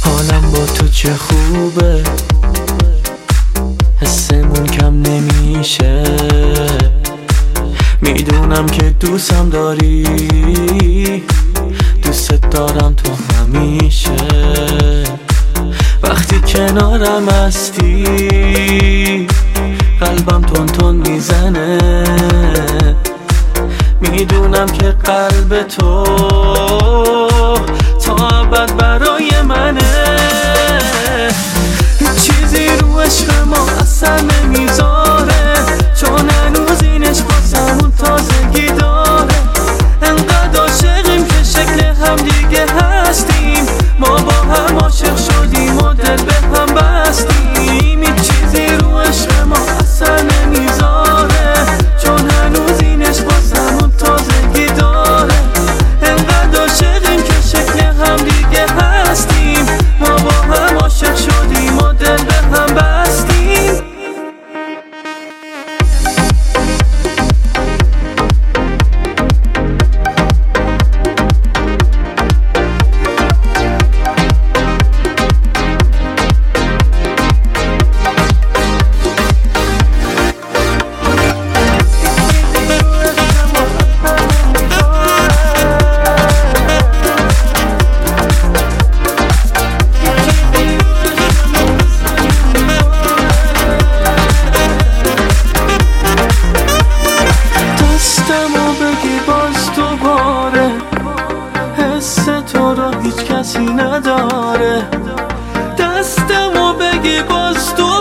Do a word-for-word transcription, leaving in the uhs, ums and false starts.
حالم با تو چه خوبه، حسمون کم نمیشه. میدونم که دوستم داری، دوست دارم تو همیشه. وقتی کنارم هستی قلبم تون تون میزنه. میدونم که قلب تو تا ابد برای منه. هیچ چیزی رو عشق ما اثر نمیذاره، چون هنوز این عشق واسمون تازگی داره. انقدر عاشقیم که شکل هم دیگه هستیم، ما با هم عاشق شدیم و دل به هم بستیم. هیچ چیزی رو عشق ما اثر نمیذاره، چون هنوز این عشق واسمون تازگی داره. انقدر عاشقیم که شکل هم دیگه هستیم، ما با هم عاشق شدیم و دل به هم بستیم. هیچ کسی نداره، دستمو بگی باز تو